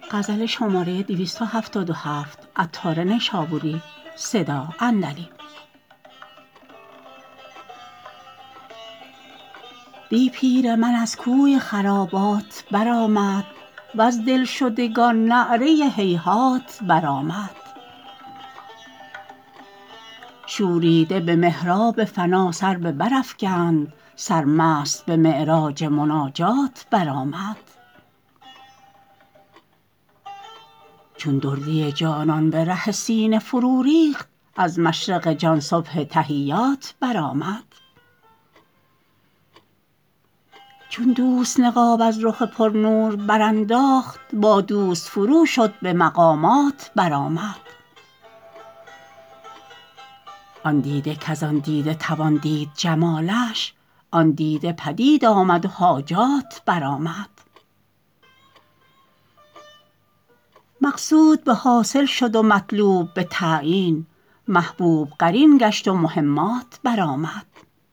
دی پیرمن از کوی خرابات برآمد وز دلشدگان نعره هیهات برآمد شوریده به محراب فنا سر به بر افکند سرمست به معراج مناجات برآمد چون دردی جانان به ره سینه فرو ریخت از مشرق جان صبح تحیات برآمد چون دوست نقاب از رخ پرنور برانداخت با دوست فرو شد به مقامات برآمد آن دیده کز آن دیده توان دید جمالش آن دیده پدید آمد و حاجات برآمد مقصود به حاصل شد و مطلوب به تعیین محبوب قرین گشت و مهمات برآمد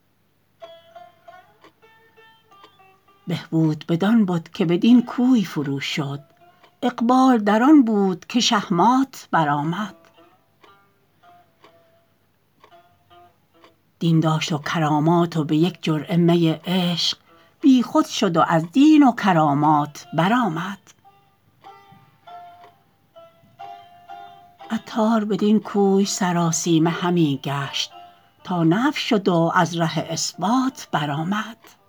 بهبود بدان بد که بدین کوی فرو شد اقبال در آن بود که شهمات برآمد دین داشت و کرامات و به یک جرعه می عشق بیخود شد و از دین و کرامات برآمد عطار بدین کوی سراسیمه همی گشت تا نفی شد و از ره اثبات برآمد